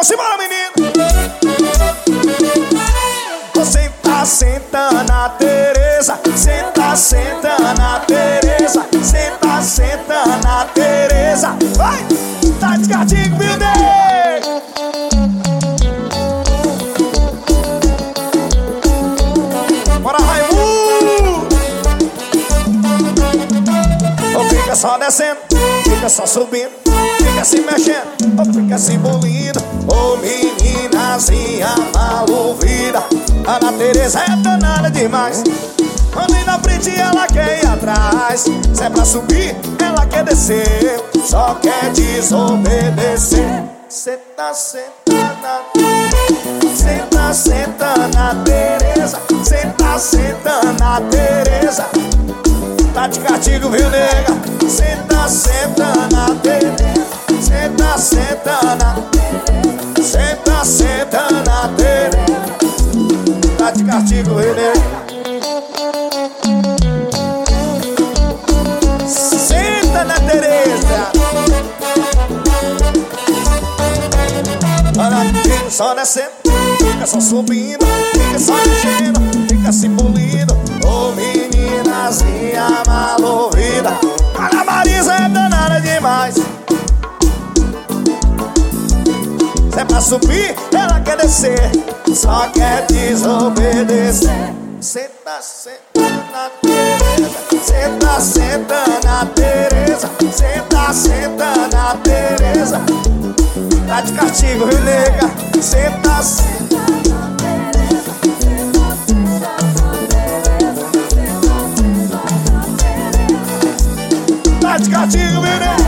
simbora, menino. Senta, senta na Tereza. Senta, senta na Tereza. Senta, senta na Tereza. Vai! Tá descartinho, meu Deus! Bora, Raimundo! Ou fica só descendo, fica só subindo, fica se mexendo, ou fica se bolindo. Ô meninazinha malovida, a Ana Tereza é danada demais. Anda aí na frente, ela quer ir atrás. Se é pra subir, ela quer descer, só quer desobedecer. Senta, senta na Tereza. Senta, senta na Tereza. Senta, senta na Tereza. Tá de castigo, viu, nega? Senta, senta na Tereza. Senta, senta na Tereza. Senta, senta na Tereza. Tá de castigo, viu, nega? Senta na Tereza. Olha, fica só descendo, fica só subindo, fica só mexendo, fica se polindo. Ô meninazinha malovida, a Ana Marisa é danada demais. Se é pra subir, ela quer descer, só quer desobedecer. Senta, senta na Tereza. Senta, senta na Tereza. Senta, senta na Tereza. Tá de castigo, viu, nega? Senta, senta na Tereza. Tá de castigo, viu, nega?